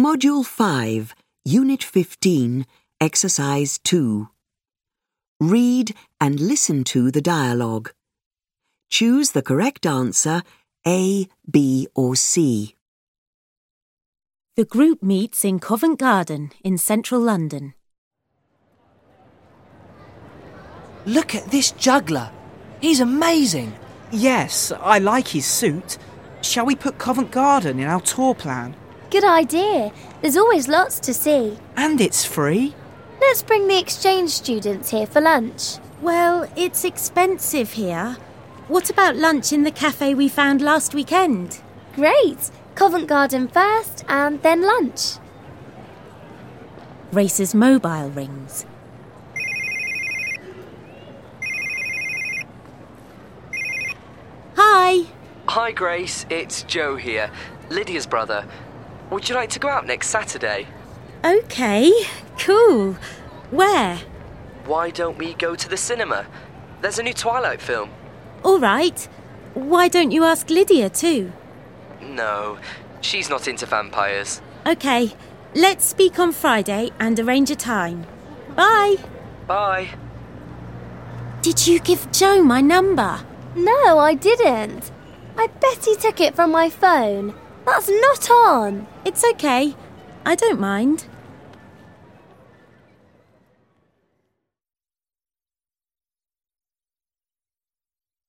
Module 5, Unit 15, Exercise 2. Read and listen to the dialogue. Choose the correct answer, A, B or C. The group meets in Covent Garden in central London. Look at this juggler. He's amazing. Yes, I like his suit. Shall we put Covent Garden in our tour plan? Good idea. There's always lots to see. And it's free. Let's bring the exchange students here for lunch. Well, it's expensive here. What about lunch in the cafe we found last weekend? Great. Covent Garden first and then lunch. Grace's mobile rings. Hi. Hi Grace, it's Joe here, Lydia's brother. Would you like to go out next Saturday? OK, cool. Where? Why don't we go to the cinema? There's a new Twilight film. All right. Why don't you ask Lydia too? No, she's not into vampires. OK, let's speak on Friday and arrange a time. Bye. Bye. Did you give Joe my number? No, I didn't. I bet he took it from my phone. That's not on. It's OK. I don't mind.